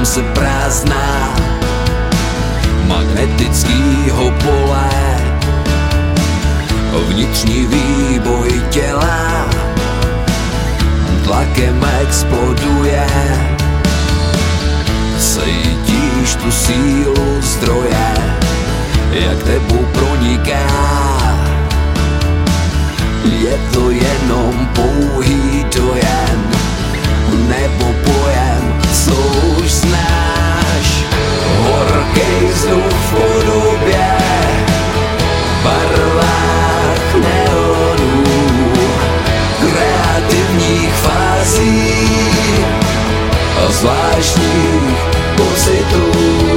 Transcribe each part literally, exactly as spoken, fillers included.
se prázdná magnetického pole, vnitřní výboj těla tlakem exploduje. Cítíš tu sílu zdroje, jak tebou proniká. Je to jenom pouhý dojem nebo pojem, co už znáš. Horkej vzduch v podobě barvách neonů, kreativních fází a zvláštních pocitů.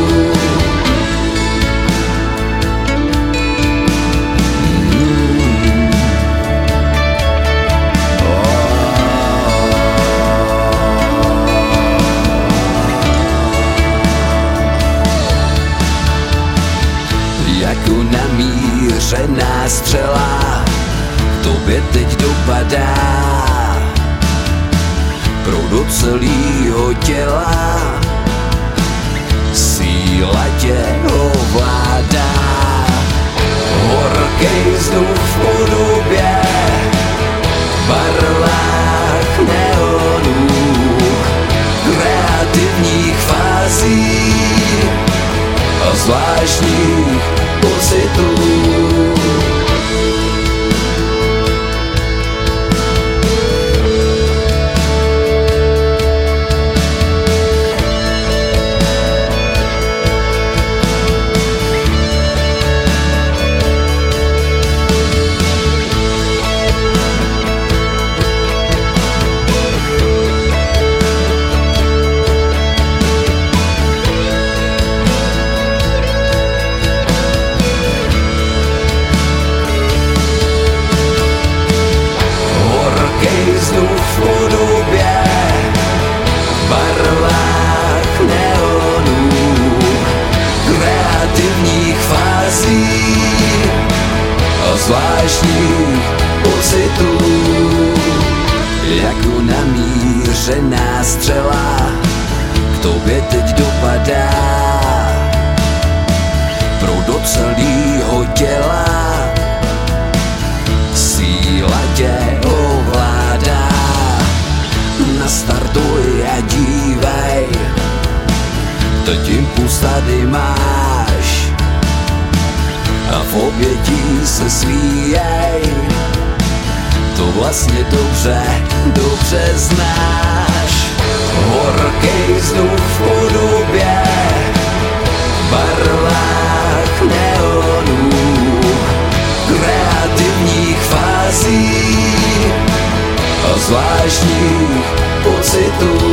Jako namířená střela tobě teď dopadá, proud do celého těla, síla tě ovládá. Horkej vzduch v podobě barvách neonů, kreativních fází a zvláštních pocitů. V podobě barvách neonů, kreativních fází a zvláštních pocitů. Jako namířená střela k tobě teď dopadá, proud do celého těla, síla tě ovládá. Nastartuj a dívej, teď impuls tady máš a v obětí se svíjej. To vlastně dobře, dobře znáš. Horkej vzduch v podobě barvách neonů, kreativních fází a zvláštních pocitů.